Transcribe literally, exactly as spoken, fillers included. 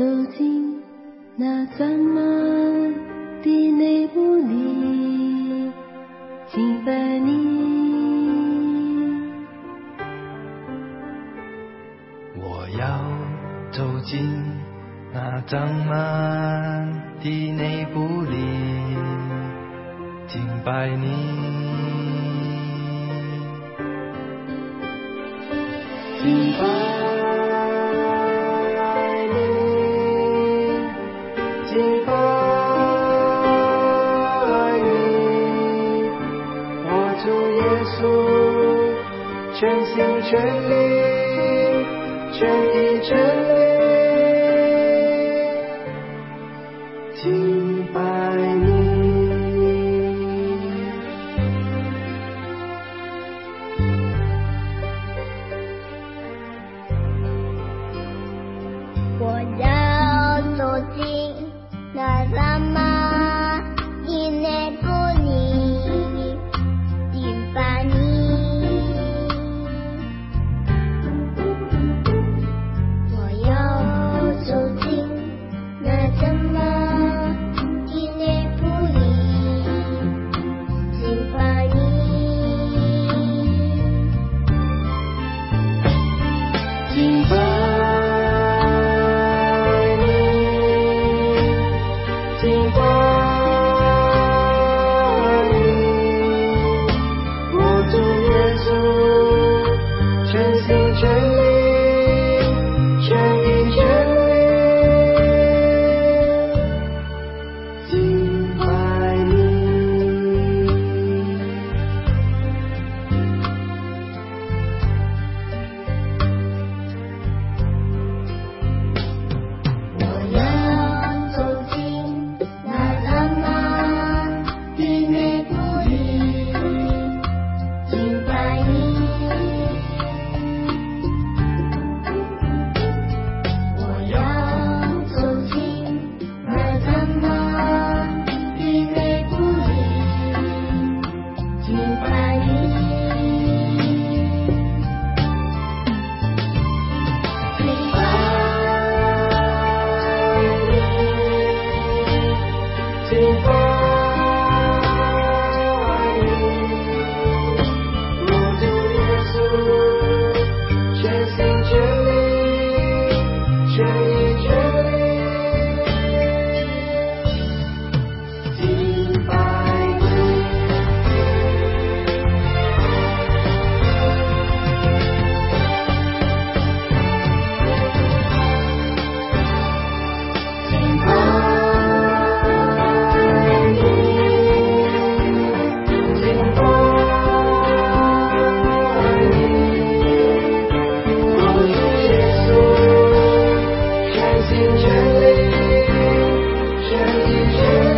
走进那脏乱的内部里，敬拜你。 我要走进那脏乱的内部里，敬拜你。敬拜你，敬拜你，我主耶稣，全心全力，全意全力，敬拜你。 我要走进那浪漫的内部里，敬拜你。我要走进那浪漫的内部里，敬拜你。 敬拜敬拜你，我主耶稣，全心全力，全意全力，敬拜你。我要走进那浪漫的内部里，敬拜你。我要走进那浪漫的内部里，敬拜你。敬拜敬拜你，我主耶稣，全心全力，全意全力，敬拜你。敬拜全心全力，全意全力。